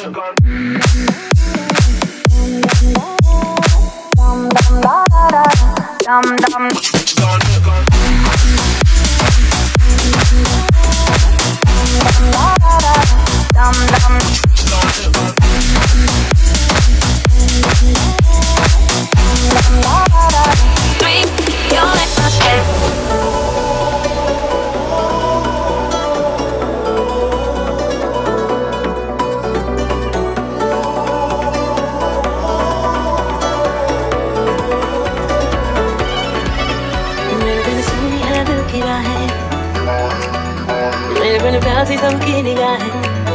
मेरे बिन प्यासी सबकी निगाहें,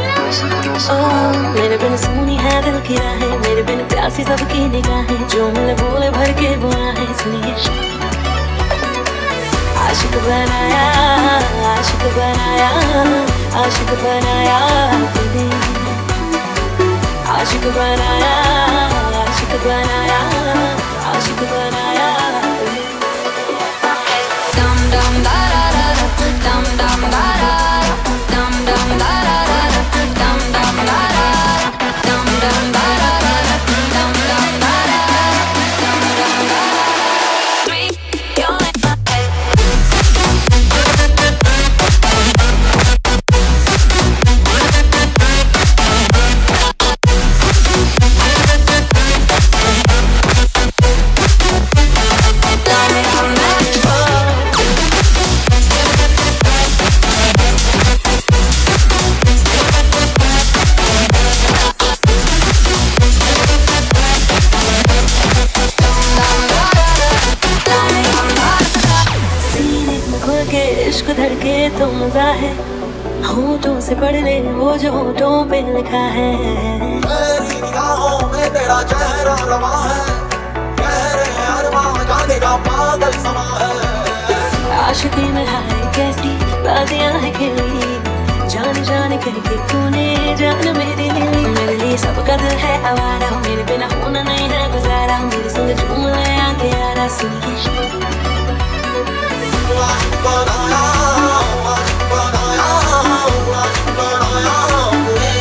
मेरे बिन सुनी है दिल की राहें, मेरे बिन प्यासी सबकी निगाहें, जो मिले बोले भर के बुआएं सुनिए। आशिक बनाया, आशिक बनाया, आशिक बनाया तूने, आशिक बनाया, आशिक बनाया, आशिक बनाया तूने। Dum dum da da da da, dum dum da da da, dum dum da da da da, dum dum da da da, dum dum da da da da, dum dum da da da, dum dum da da da. Three, you're like my इश्क धड़के तो मजा है, होठों से पढ़ने वो जो होठों पे लिखा है। मेरी निगाहों में तेरा चेहरा रवा है, गहरे अरमां जाने का पागल समा है। आशिकी में हाय कैसी बाजियां है खेली, जान जान करके तूने जान मेरी ली। मेरे लिए सबका दिल है आवारा, मेरे बिना होना नहीं है गुजारा, मेरे संग झूम ले आके यारा सुनिए। बनाया, बनाया, बनाया तूने,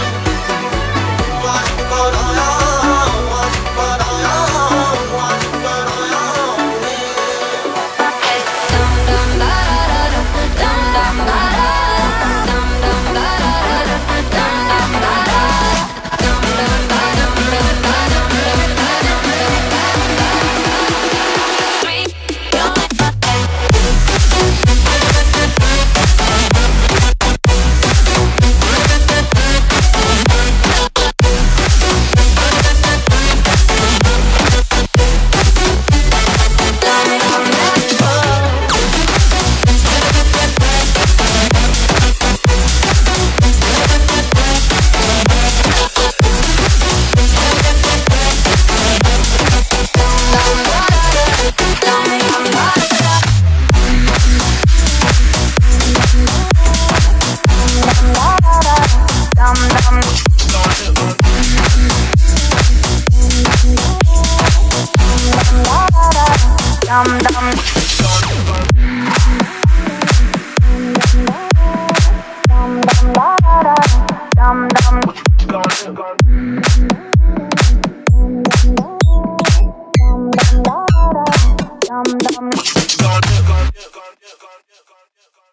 बनाया, बनाया, बनाया तूने। Dum dum da da da da, dum dum da da da, dum dum da da da da, dum dum da da da, dum dum da dum dum da dum dum da dum dum da da. Three, you're like my Dum dum.